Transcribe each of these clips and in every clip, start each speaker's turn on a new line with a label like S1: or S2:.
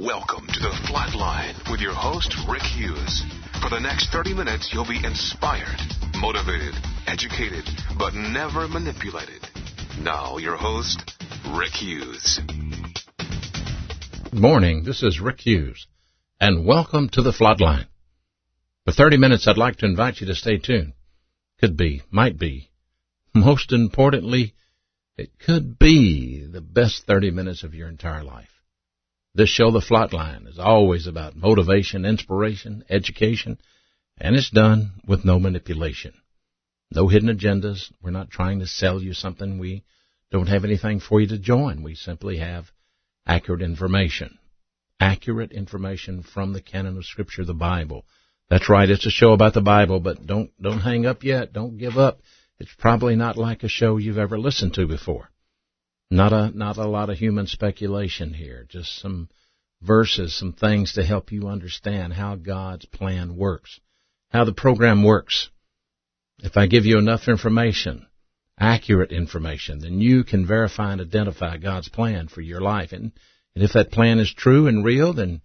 S1: Welcome to the Flatline with your host, Rick Hughes. For the next 30 minutes, you'll be inspired, motivated, educated, but never manipulated. Now, your host, Rick Hughes.
S2: Good morning. This is Rick Hughes, and welcome to the Flatline. For 30 minutes, I'd like to invite you to stay tuned. Could be, might be. Most importantly, it could be the best 30 minutes of your entire life. This show, The Flatline, is always about motivation, inspiration, education, and it's done with no manipulation. No hidden agendas. We're not trying to sell you something. We don't have anything for you to join. We simply have accurate information. Accurate information from the canon of Scripture, the Bible. That's right, it's a show about the Bible, but don't hang up yet. Don't give up. It's probably not like a show you've ever listened to before. Not a lot of human speculation here. Just some verses, some things to help you understand how God's plan works, how the program works. If I give you enough information, accurate information, then you can verify and identify God's plan for your life. And if that plan is true and real, then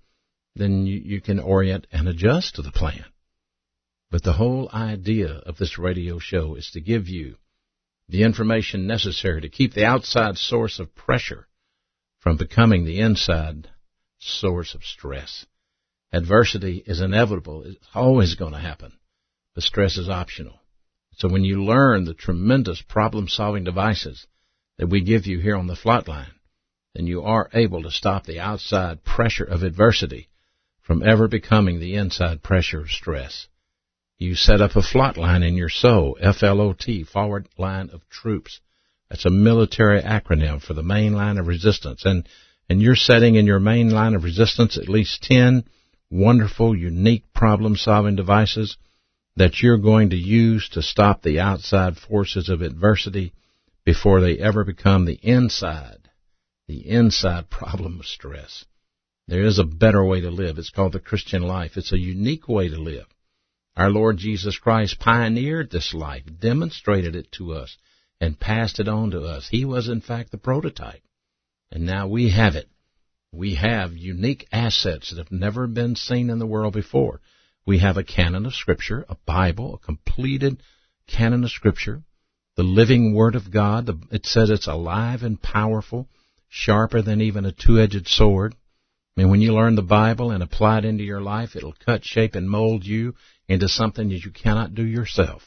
S2: you can orient and adjust to the plan. But the whole idea of this radio show is to give you the information necessary to keep the outside source of pressure from becoming the inside source of stress. Adversity is inevitable. It's always going to happen. But stress is optional. So when you learn the tremendous problem-solving devices that we give you here on the Flatline, then you are able to stop the outside pressure of adversity from ever becoming the inside pressure of stress. You set up a flatline in your soul, FLOT, forward line of troops. That's a military acronym for the main line of resistance. And you're setting in your main line of resistance at least 10 wonderful, unique problem-solving devices that you're going to use to stop the outside forces of adversity before they ever become the inside problem of stress. There is a better way to live. It's called the Christian life. It's a unique way to live. Our Lord Jesus Christ pioneered this life, demonstrated it to us, and passed it on to us. He was, in fact, the prototype. And now we have it. We have unique assets that have never been seen in the world before. We have a canon of Scripture, a Bible, a completed canon of Scripture, the living Word of God. It says it's alive and powerful, sharper than even a two-edged sword. I mean, when you learn the Bible and apply it into your life, it'll cut, shape, and mold you into something that you cannot do yourself.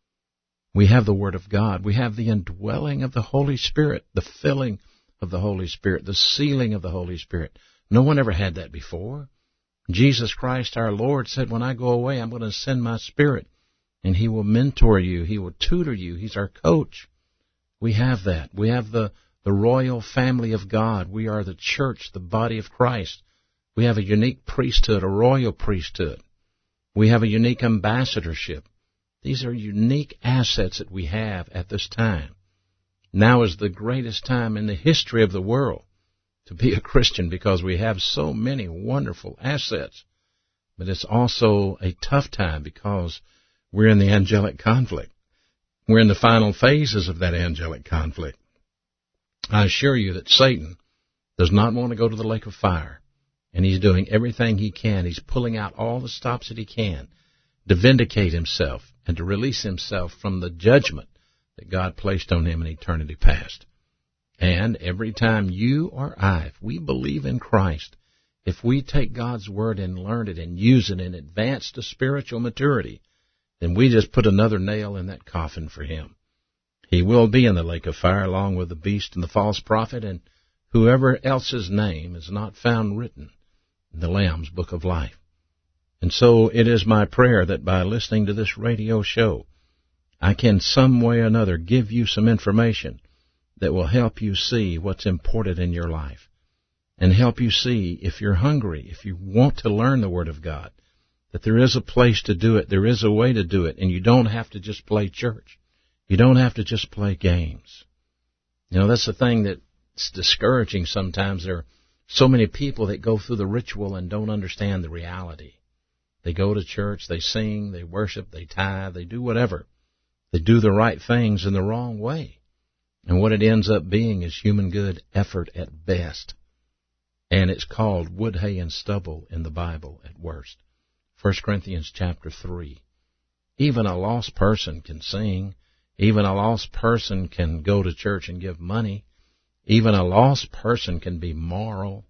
S2: We have the Word of God. We have the indwelling of the Holy Spirit, the filling of the Holy Spirit, the sealing of the Holy Spirit. No one ever had that before. Jesus Christ, our Lord, said, when I go away, I'm going to send my Spirit, and He will mentor you. He will tutor you. He's our coach. We have that. We have the royal family of God. We are the church, the body of Christ. We have a unique priesthood, a royal priesthood. We have a unique ambassadorship. These are unique assets that we have at this time. Now is the greatest time in the history of the world to be a Christian because we have so many wonderful assets. But it's also a tough time because we're in the angelic conflict. We're in the final phases of that angelic conflict. I assure you that Satan does not want to go to the lake of fire. And he's doing everything he can. He's pulling out all the stops that he can to vindicate himself and to release himself from the judgment that God placed on him in eternity past. And every time you or I, if we believe in Christ, if we take God's Word and learn it and use it and advance to spiritual maturity, then we just put another nail in that coffin for him. He will be in the lake of fire along with the beast and the false prophet and whoever else's name is not found written in the Lamb's Book of Life. And so it is my prayer that by listening to this radio show, I can some way or another give you some information that will help you see what's important in your life and help you see if you're hungry, if you want to learn the Word of God, that there is a place to do it, there is a way to do it, and you don't have to just play church. You don't have to just play games. You know, that's the thing that's discouraging sometimes. There are so many people that go through the ritual and don't understand the reality. They go to church, they sing, they worship, they tithe, they do whatever. They do the right things in the wrong way. And what it ends up being is human good effort at best. And it's called wood, hay, and stubble in the Bible at worst. 1 Corinthians chapter 3. Even a lost person can sing. Even a lost person can go to church and give money. Even a lost person can be moral.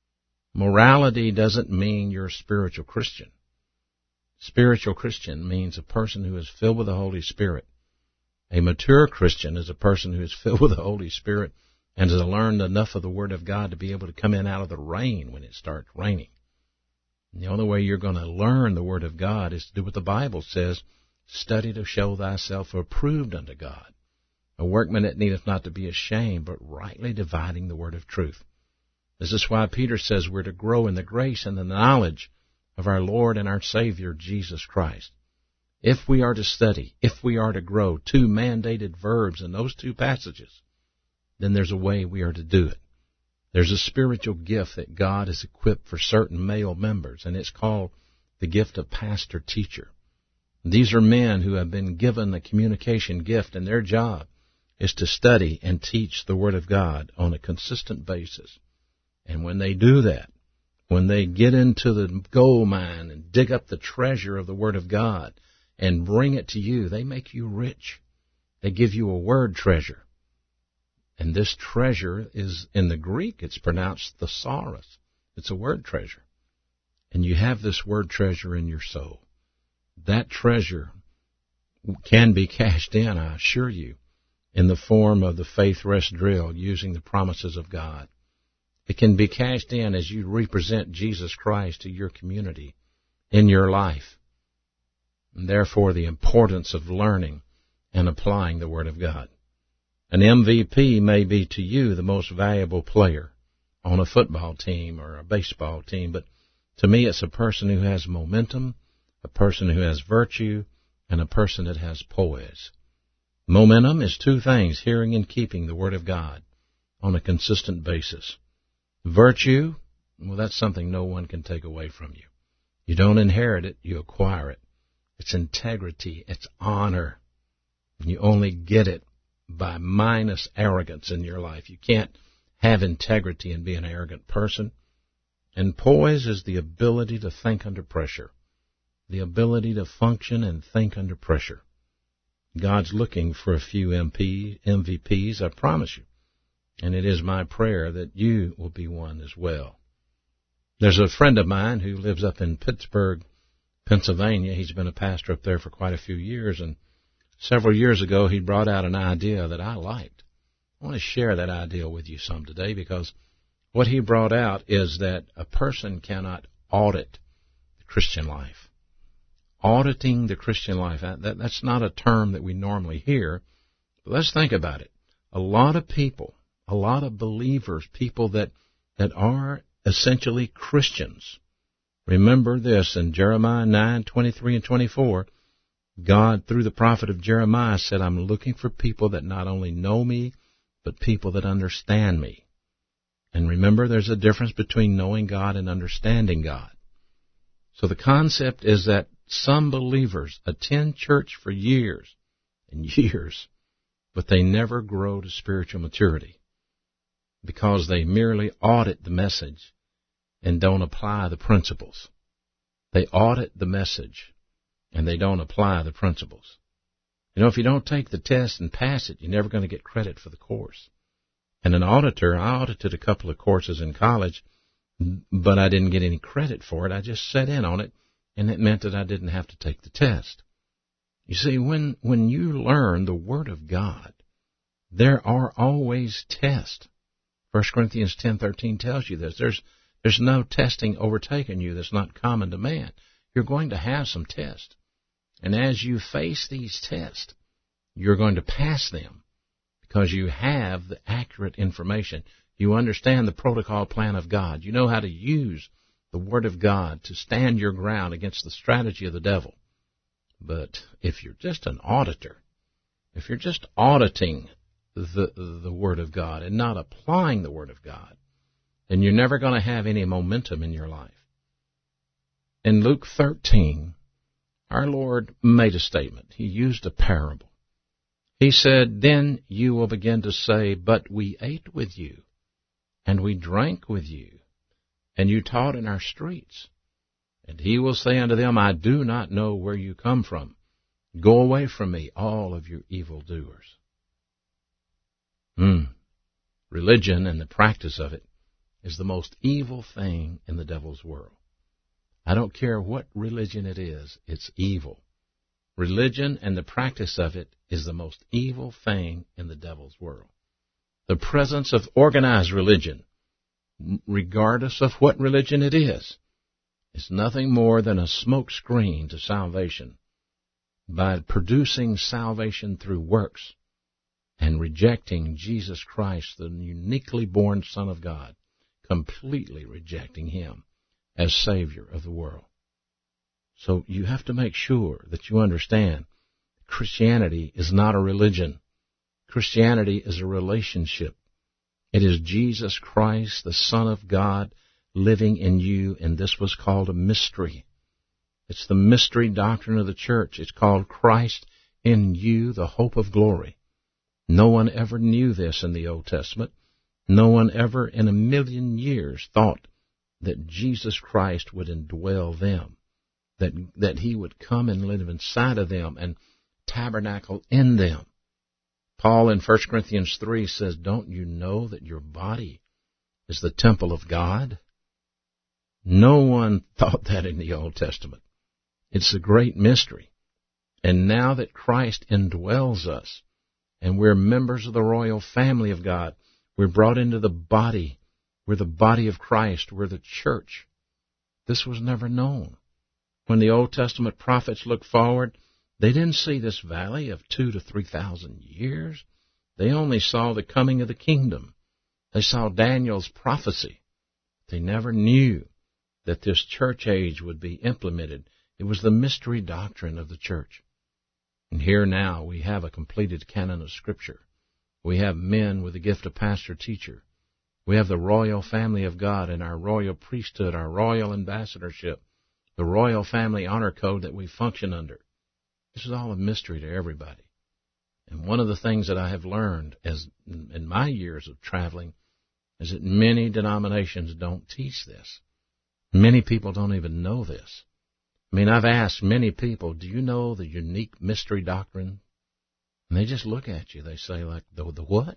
S2: Morality doesn't mean you're a spiritual Christian. Spiritual Christian means a person who is filled with the Holy Spirit. A mature Christian is a person who is filled with the Holy Spirit and has learned enough of the Word of God to be able to come in out of the rain when it starts raining. And the only way you're going to learn the Word of God is to do what the Bible says, study to show thyself approved unto God, a workman that needeth not to be ashamed, but rightly dividing the word of truth. This is why Peter says we're to grow in the grace and the knowledge of our Lord and our Savior, Jesus Christ. If we are to study, if we are to grow, two mandated verbs in those two passages, then there's a way we are to do it. There's a spiritual gift that God has equipped for certain male members, and it's called the gift of pastor-teacher. These are men who have been given the communication gift, and their job is to study and teach the Word of God on a consistent basis. And when they do that, when they get into the gold mine and dig up the treasure of the Word of God and bring it to you, they make you rich. They give you a word treasure. And this treasure is, in the Greek, it's pronounced thesaurus. It's a word treasure. And you have this word treasure in your soul. That treasure can be cashed in, I assure you, in the form of the faith rest drill using the promises of God. It can be cashed in as you represent Jesus Christ to your community in your life. And therefore, the importance of learning and applying the Word of God. An MVP may be to you the most valuable player on a football team or a baseball team, but to me it's a person who has momentum, a person who has virtue, and a person that has poise. Momentum is two things, hearing and keeping the Word of God on a consistent basis. Virtue, well, that's something no one can take away from you. You don't inherit it, you acquire it. It's integrity, it's honor. And you only get it by minus arrogance in your life. You can't have integrity and be an arrogant person. And poise is the ability to think under pressure, the ability to function and think under pressure. God's looking for a few MVPs, I promise you. And it is my prayer that you will be one as well. There's a friend of mine who lives up in Pittsburgh, Pennsylvania. He's been a pastor up there for quite a few years, and several years ago he brought out an idea that I liked. I want to share that idea with you some today, because what he brought out is that a person cannot audit the Christian life. Auditing the Christian life, that's not a term that we normally hear, but let's think about it. A lot of people, a lot of believers, people that are essentially Christians. Remember this, in Jeremiah 9:23 and 24, God, through the prophet of Jeremiah, said, I'm looking for people that not only know me, but people that understand me. And remember, there's a difference between knowing God and understanding God. So the concept is that some believers attend church for years and years, but they never grow to spiritual maturity because they merely audit the message and don't apply the principles. They audit the message and they don't apply the principles. You know, if you don't take the test and pass it, you're never going to get credit for the course. And an auditor, I audited a couple of courses in college, but I didn't get any credit for it. I just sat in on it, and it meant that I didn't have to take the test. You see, when you learn the Word of God, there are always tests. 1 Corinthians 10:13 tells you this. There's no testing overtaking you that's not common to man. You're going to have some tests. And as you face these tests, you're going to pass them because you have the accurate information. You understand the protocol plan of God. You know how to use the Word of God to stand your ground against the strategy of the devil. But if you're just an auditor, if you're just auditing the Word of God and not applying the Word of God, then you're never going to have any momentum in your life. In Luke 13, our Lord made a statement. He used a parable. He said, then you will begin to say, but we ate with you, and we drank with you, and you taught in our streets. And he will say unto them, I do not know where you come from. Go away from me, all of you evildoers. Religion and the practice of it is the most evil thing in the devil's world. I don't care what religion it is, it's evil. Religion and the practice of it is the most evil thing in the devil's world. The presence of organized religion, regardless of what religion it is nothing more than a smoke screen to salvation by producing salvation through works and rejecting Jesus Christ, the uniquely born Son of God, completely rejecting him as Savior of the world. So you have to make sure that you understand Christianity is not a religion. Christianity is a relationship. It is Jesus Christ, the Son of God, living in you, and this was called a mystery. It's the mystery doctrine of the church. It's called Christ in you, the hope of glory. No one ever knew this in the Old Testament. No one ever in a million years thought that Jesus Christ would indwell them, that he would come and live inside of them and tabernacle in them. Paul in 1 Corinthians 3 says, don't you know that your body is the temple of God? No one thought that in the Old Testament. It's a great mystery. And now that Christ indwells us, and we're members of the royal family of God, we're brought into the body. We're the body of Christ. We're the church. This was never known. When the Old Testament prophets looked forward, they didn't see this valley of 2,000 to 3,000 years. They only saw the coming of the kingdom. They saw Daniel's prophecy. They never knew that this church age would be implemented. It was the mystery doctrine of the church. And here now we have a completed canon of Scripture. We have men with the gift of pastor-teacher. We have the royal family of God and our royal priesthood, our royal ambassadorship, the royal family honor code that we function under. This is all a mystery to everybody. And one of the things that I have learned as in my years of traveling is that many denominations don't teach this. Many people don't even know this. I mean, I've asked many people, do you know the unique mystery doctrine? And they just look at you. They say, like, the what?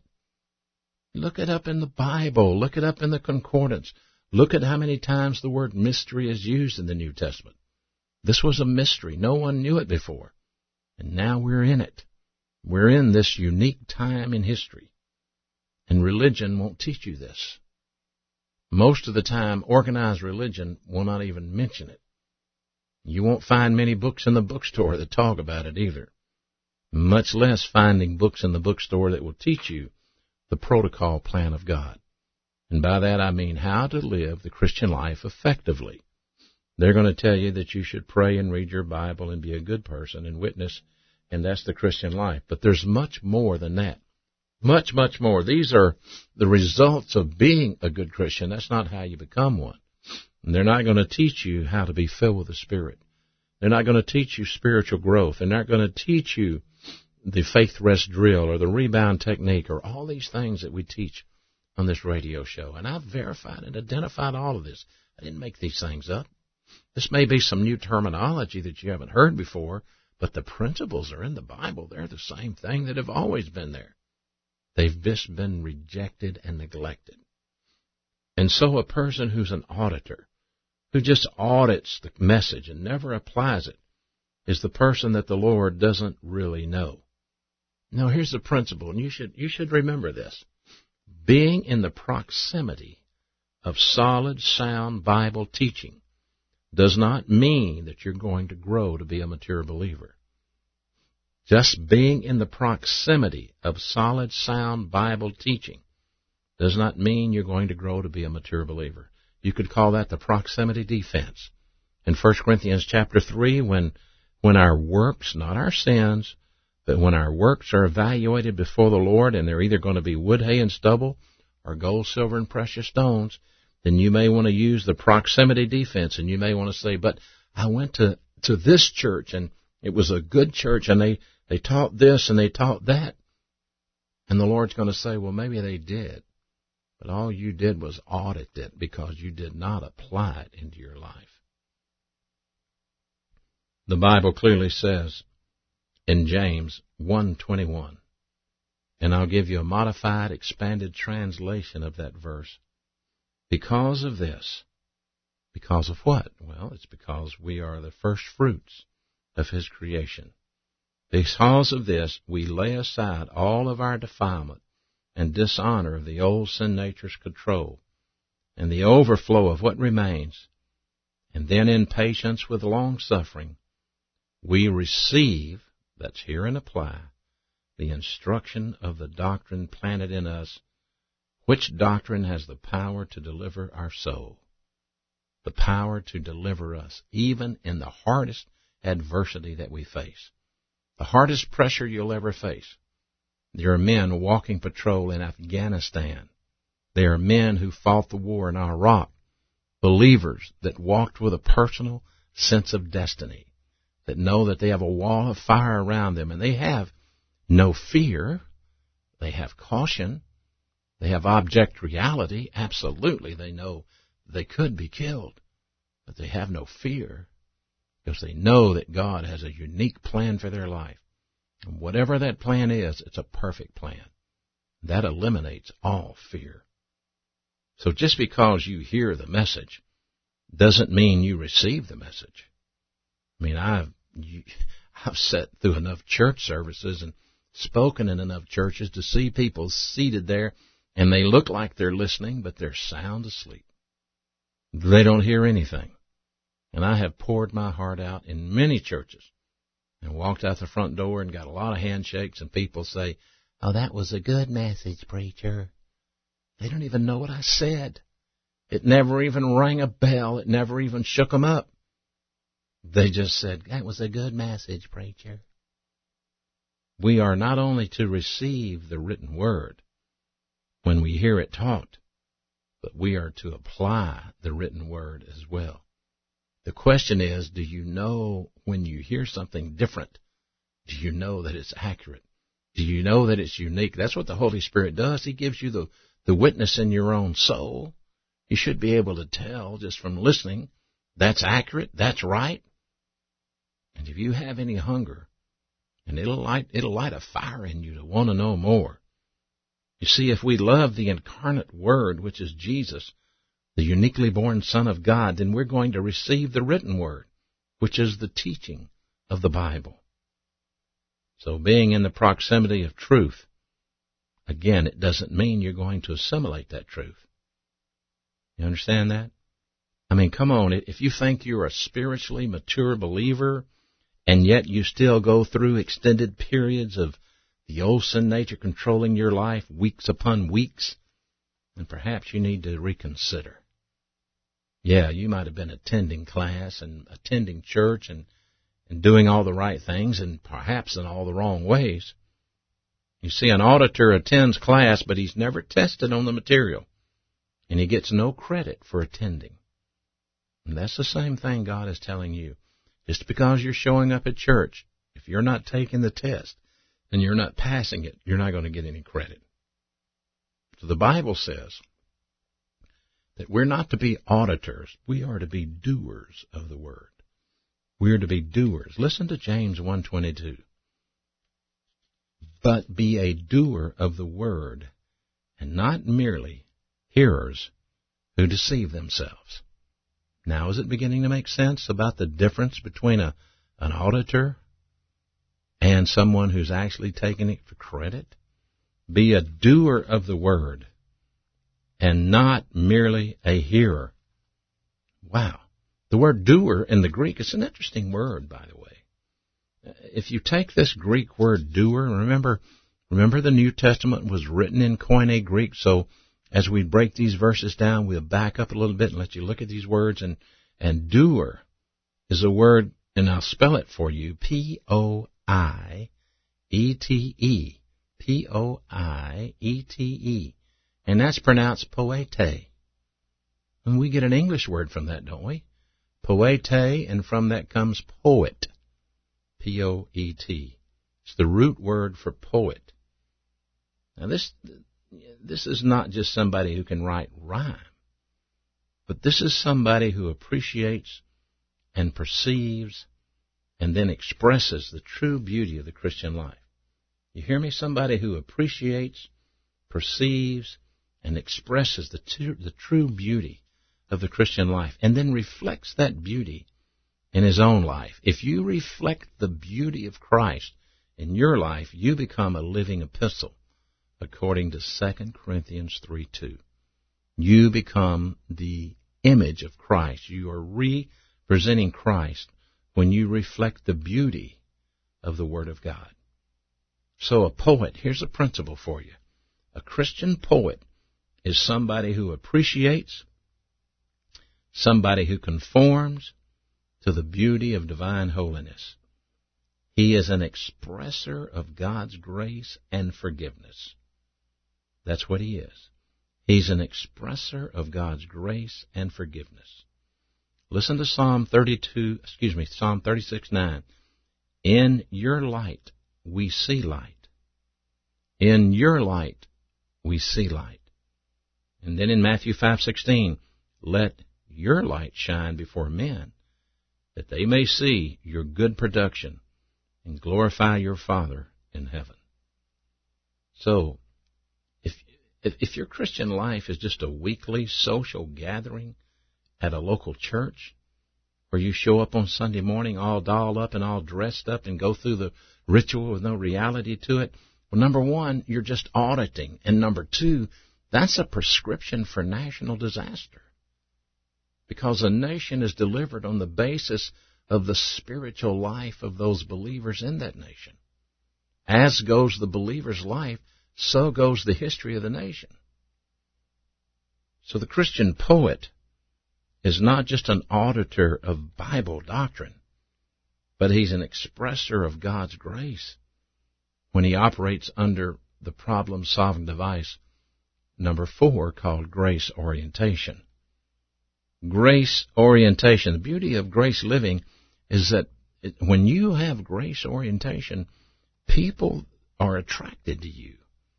S2: Look it up in the Bible. Look it up in the concordance. Look at how many times the word mystery is used in the New Testament. This was a mystery. No one knew it before. And now we're in it. We're in this unique time in history. And religion won't teach you this. Most of the time, organized religion will not even mention it. You won't find many books in the bookstore that talk about it either. Much less finding books in the bookstore that will teach you the protocol plan of God. And by that I mean how to live the Christian life effectively. They're going to tell you that you should pray and read your Bible and be a good person and witness, and that's the Christian life. But there's much more than that. Much, much more. These are the results of being a good Christian. That's not how you become one. And they're not going to teach you how to be filled with the Spirit. They're not going to teach you spiritual growth. They're not going to teach you the faith rest drill or the rebound technique or all these things that we teach on this radio show. And I've verified and identified all of this. I didn't make these things up. This may be some new terminology that you haven't heard before, but the principles are in the Bible. They're the same thing that have always been there. They've just been rejected and neglected. And so a person who's an auditor, who just audits the message and never applies it, is the person that the Lord doesn't really know. Now, here's the principle, and you should remember this. Being in the proximity of solid, sound Bible teaching does not mean that you're going to grow to be a mature believer. Just being in the proximity of solid, sound Bible teaching does not mean you're going to grow to be a mature believer. You could call that the proximity defense. In 1 Corinthians chapter 3, when our works, not our sins, but when our works are evaluated before the Lord and they're either going to be wood, hay, and stubble or gold, silver, and precious stones, then you may want to use the proximity defense, and you may want to say, but I went to this church, and it was a good church, and they taught this and they taught that. And the Lord's going to say, well, maybe they did, but all you did was audit it because you did not apply it into your life. The Bible clearly says in James 1:21, and I'll give you a modified, expanded translation of that verse. Because of this, because of what? Well, it's because we are the first fruits of His creation. Because of this, we lay aside all of our defilement and dishonor of the old sin nature's control and the overflow of what remains. And then in patience with long-suffering, we receive, that's hear and apply, the instruction of the doctrine planted in us, which doctrine has the power to deliver our soul, the power to deliver us, even in the hardest adversity that we face, the hardest pressure you'll ever face. There are men walking patrol in Afghanistan. There are men who fought the war in Iraq, believers that walked with a personal sense of destiny, that know that they have a wall of fire around them, and they have no fear. They have caution. They have object reality. Absolutely, they know they could be killed, but they have no fear because they know that God has a unique plan for their life. And whatever that plan is, it's a perfect plan. That eliminates all fear. So just because you hear the message doesn't mean you receive the message. I mean, I've sat through enough church services and spoken in enough churches to see people seated there, and they look like they're listening, but they're sound asleep. They don't hear anything. And I have poured my heart out in many churches and walked out the front door and got a lot of handshakes, and people say, "Oh, that was a good message, preacher." They don't even know what I said. It never even rang a bell. It never even shook them up. They just said, "That was a good message, preacher." We are not only to receive the written word when we hear it taught, but we are to apply the written word as well. The question is, do you know when you hear something different? Do you know that it's accurate? Do you know that it's unique? That's what the Holy Spirit does. He gives you the witness in your own soul. You should be able to tell just from listening, that's accurate, that's right. And if you have any hunger, and it'll light a fire in you to want to know more. You see, if we love the incarnate Word, which is Jesus, the uniquely born Son of God, then we're going to receive the written Word, which is the teaching of the Bible. So being in the proximity of truth, again, it doesn't mean you're going to assimilate that truth. You understand that? I mean, come on, if you think you're a spiritually mature believer, and yet you still go through extended periods of the old sin nature controlling your life weeks upon weeks, then perhaps you need to reconsider. Yeah, you might have been attending class and attending church and doing all the right things and perhaps in all the wrong ways. You see, an auditor attends class, but he's never tested on the material, and he gets no credit for attending. And that's the same thing God is telling you. Just because you're showing up at church, if you're not taking the test and you're not passing it, you're not going to get any credit. So the Bible says that we're not to be auditors. We are to be doers of the word. We are to be doers. Listen to James 1:22. But be a doer of the word, and not merely hearers who deceive themselves. Now, is it beginning to make sense about the difference between an auditor and someone who's actually taking it for credit? Be a doer of the word and not merely a hearer. Wow. The word doer in the Greek is an interesting word, by the way. If you take this Greek word doer, remember the New Testament was written in Koine Greek, so as we break these verses down, we'll back up a little bit and let you look at these words. And doer is a word, and I'll spell it for you, Poiete. Poiete. And that's pronounced poete. And we get an English word from that, don't we? Poete, and from that comes poet. Poet. It's the root word for poet. Now this, this is not just somebody who can write rhyme, but this is somebody who appreciates and perceives and then expresses the true beauty of the Christian life. You hear me? Somebody who appreciates, perceives, and expresses the true beauty of the Christian life, and then reflects that beauty in his own life. If you reflect the beauty of Christ in your life, you become a living epistle, according to 2 Corinthians 3:2. You become the image of Christ. You are representing Christ when you reflect the beauty of the Word of God. So a poet, here's a principle for you. A Christian poet is somebody who appreciates, somebody who conforms to the beauty of divine holiness. He is an expresser of God's grace and forgiveness. That's what he is. He's an expresser of God's grace and forgiveness. Listen to Psalm 36:9. In your light we see light. In your light we see light. And then in Matthew 5:16, let your light shine before men, that they may see your good production and glorify your Father in heaven. So, if your Christian life is just a weekly social gathering at a local church, where you show up on Sunday morning all dolled up and all dressed up and go through the ritual with no reality to it, well, number one, you're just auditing. And number two, that's a prescription for national disaster. Because a nation is delivered on the basis of the spiritual life of those believers in that nation. As goes the believer's life, so goes the history of the nation. So the Christian poet is not just an auditor of Bible doctrine, but he's an expresser of God's grace when he operates under the problem-solving device, number 4, called grace orientation. Grace orientation. The beauty of grace living is that when you have grace orientation, people are attracted to you.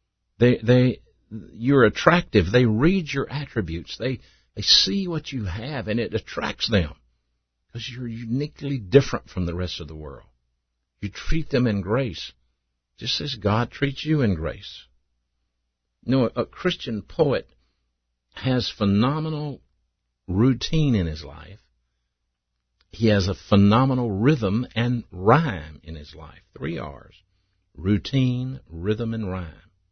S2: You're attractive. They read your attributes. They see what you have, and it attracts them because you're uniquely different from the rest of the world. You treat them in grace, just as God treats you in grace. You know, a Christian poet has phenomenal routine in his life. He has a phenomenal rhythm and rhyme in his life. 3 R's. Routine, rhythm, and rhyme.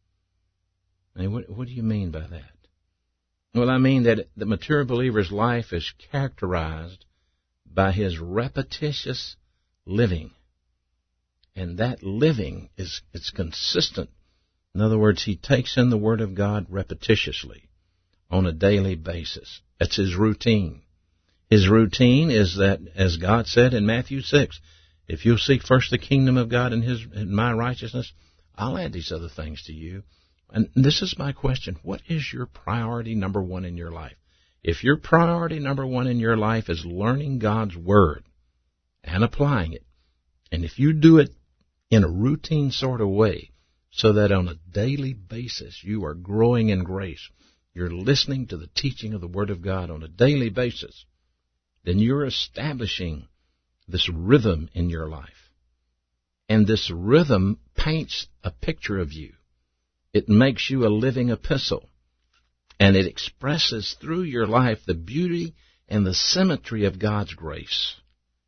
S2: Now, what do you mean by that? Well, I mean that the mature believer's life is characterized by his repetitious living. And that living it's consistent. In other words, he takes in the Word of God repetitiously on a daily basis. That's his routine. His routine is that, as God said in Matthew 6, if you'll seek first the kingdom of God and my righteousness, I'll add these other things to you. And this is my question. What is your priority number 1 in your life? If your priority number 1 in your life is learning God's Word and applying it, and if you do it in a routine sort of way, so that on a daily basis you are growing in grace, you're listening to the teaching of the Word of God on a daily basis, then you're establishing this rhythm in your life. And this rhythm paints a picture of you. It makes you a living epistle. And it expresses through your life the beauty and the symmetry of God's grace.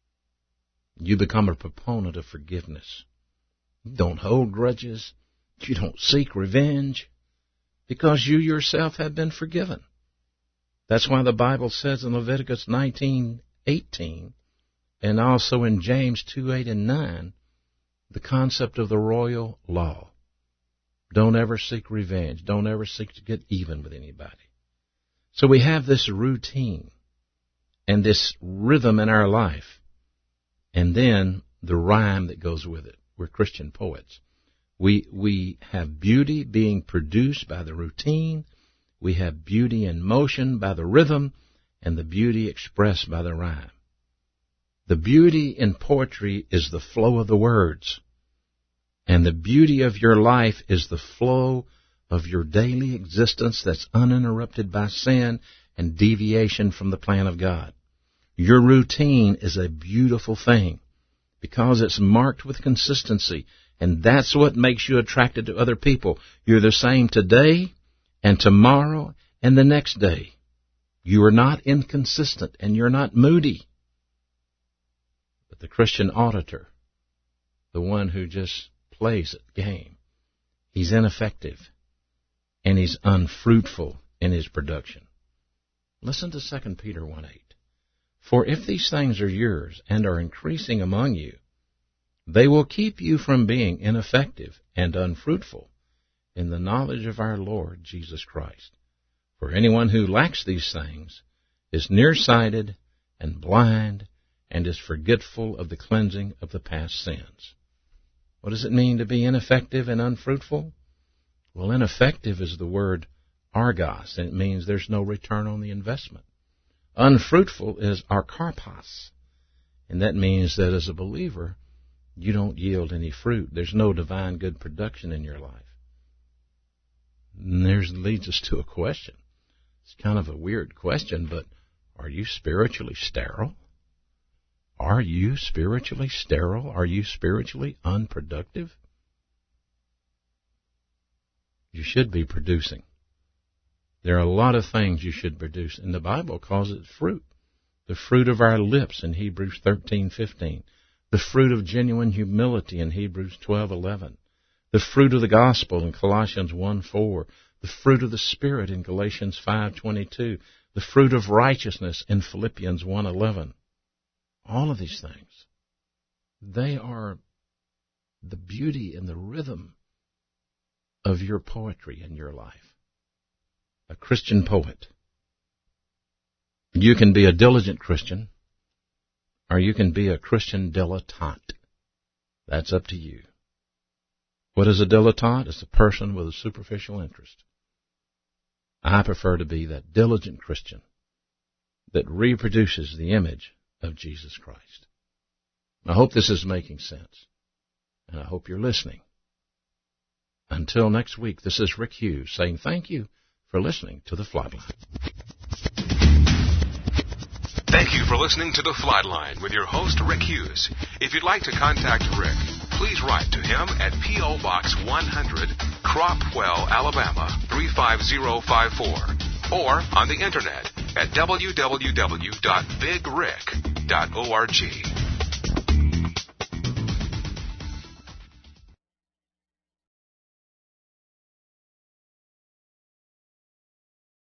S2: You become a proponent of forgiveness. You don't hold grudges. You don't seek revenge, because you yourself have been forgiven. That's why the Bible says in Leviticus 19:18, and also in James 2:8 and 9, the concept of the royal law. Don't ever seek revenge. Don't ever seek to get even with anybody. So we have this routine and this rhythm in our life, and then the rhyme that goes with it. We're Christian poets. We have beauty being produced by the routine. We have beauty in motion by the rhythm, and the beauty expressed by the rhyme. The beauty in poetry is the flow of the words. And the beauty of your life is the flow of your daily existence that's uninterrupted by sin and deviation from the plan of God. Your routine is a beautiful thing because it's marked with consistency, and that's what makes you attracted to other people. You're the same today and tomorrow and the next day. You are not inconsistent, and you're not moody. But the Christian auditor, the one who just plays a game, he's ineffective, and he's unfruitful in his production. Listen to 2 Peter 1:8. For if these things are yours and are increasing among you, they will keep you from being ineffective and unfruitful in the knowledge of our Lord Jesus Christ. For anyone who lacks these things is nearsighted and blind and is forgetful of the cleansing of the past sins. What does it mean to be ineffective and unfruitful? Well, ineffective is the word argos, and it means there's no return on the investment. Unfruitful is arkarpos, and that means that as a believer, you don't yield any fruit. There's no divine good production in your life. And leads us to a question. It's kind of a weird question, but are you spiritually sterile? Are you spiritually sterile? Are you spiritually unproductive? You should be producing. There are a lot of things you should produce, and the Bible calls it fruit. The fruit of our lips in Hebrews 13:15. The fruit of genuine humility in Hebrews 12:11. The fruit of the gospel in Colossians 1:4. The fruit of the Spirit in Galatians 5:22. The fruit of righteousness in Philippians 1:11. All of these things, they are the beauty and the rhythm of your poetry in your life. A Christian poet. You can be a diligent Christian, or you can be a Christian dilettante. That's up to you. What is a dilettante? It's a person with a superficial interest. I prefer to be that diligent Christian that reproduces the image of Jesus Christ. I hope this is making sense, and I hope you're listening. Until next week, this is Rick Hughes saying thank you for listening to The Flightline.
S1: Thank you for listening to The Flightline with your host, Rick Hughes. If you'd like to contact Rick, please write to him at P.O. Box 100, Cropwell, Alabama, 35054, or on the internet at www.bigrick.org.